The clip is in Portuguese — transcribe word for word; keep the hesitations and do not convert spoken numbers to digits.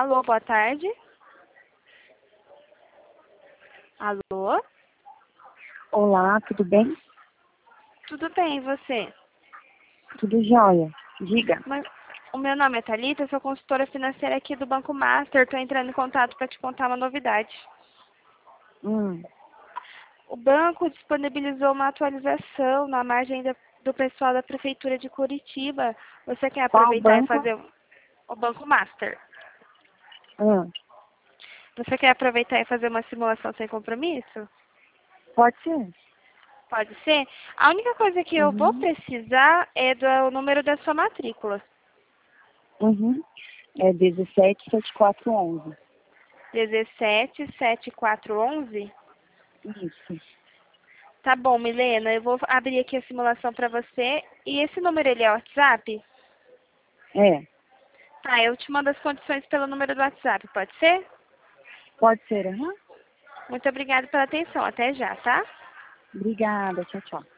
Alô, boa tarde. Alô? Olá, tudo bem? Tudo bem, e você? Tudo jóia. Diga. Mas, o meu nome é Thalita, eu sou consultora financeira aqui do Banco Master. Estou entrando em contato para te contar uma novidade. Hum, O banco disponibilizou uma atualização na margem da- do pessoal da Prefeitura de Curitiba. Você quer qual aproveitar e banco? fazer o o Banco Master? Hum, Você quer aproveitar e fazer uma simulação sem compromisso? pode ser. Pode ser? A única coisa que eu vou Uhum, precisar é do número da sua matrícula. uhum. É dezessete, setenta e quatro, onze. dezessete, setenta e quatro, onze? Isso. Tá bom, Milena, eu vou abrir aqui a simulação para você. E esse número, ele é WhatsApp? É, Tá, eu te mando as condições pelo número do WhatsApp, pode ser? pode ser, aham. Muito obrigada pela atenção. Até já, tá? Obrigada, tchau, tchau.